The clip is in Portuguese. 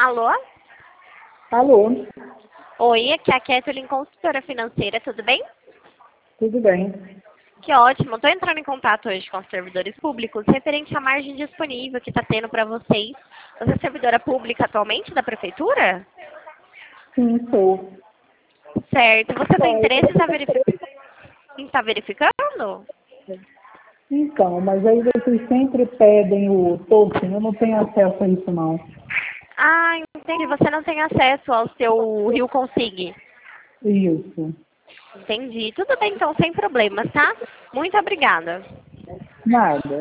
Alô? Alô, Oi, aqui é a Kathleen, consultora financeira, tudo bem? tudo bem? Que ótimo. Estou entrando em contato hoje com os servidores públicos referente à margem disponível que está tendo para vocês. Você é servidora pública atualmente da prefeitura? Sim, sou. Certo. Você tem interesse em estar verificando? Então, mas aí vocês sempre pedem o token, eu não tenho acesso a isso não. Ah, entendi. Você não tem acesso ao seu Rio Consig. Isso. Entendi. Tudo bem, então, sem problemas, tá? Muito obrigada. Nada.